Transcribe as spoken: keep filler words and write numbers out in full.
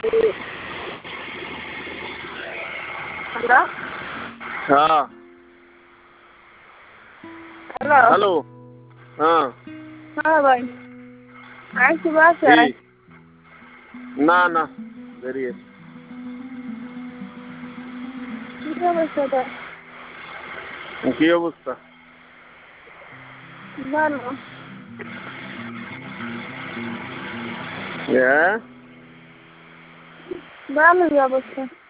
hello হ্যাঁ hello hello হ্যাঁ হ্যাঁ ভাই আর কি কি বাসায় না না বেরিয়ে কি অবস্থা তোর কি অবস্থা ভালো হ্যাঁ ভালোই অবস্থা